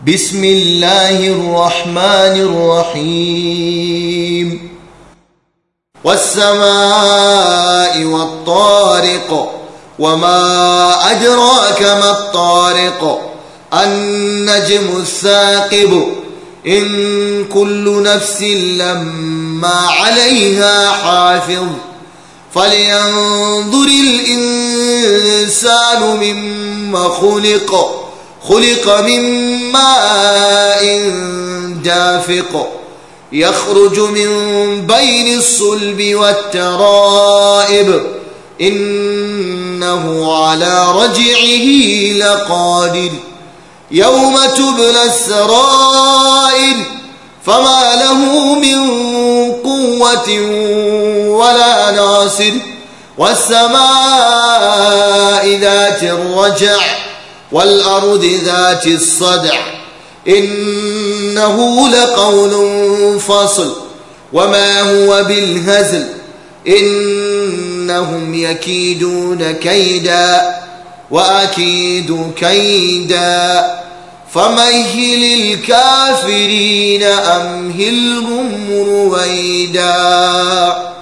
بسم الله الرحمن الرحيم والسماء والطارق وما أدراك ما الطارق النجم الثاقب إن كل نفس لما عليها حافظ فلينظر الإنسان مما خلق من ماء دافق يخرج من بين الصلب والترائب إنه على رجعه لقادر يوم تبلى السرائر فما له من قوة ولا ناصر والسماء ذات الرجع والأرض ذات الصدع إنه لقول فصل وما هو بالهزل إنهم يكيدون كيدا وأكيد كيدا فمهل الكافرين أمهلهم رويدا.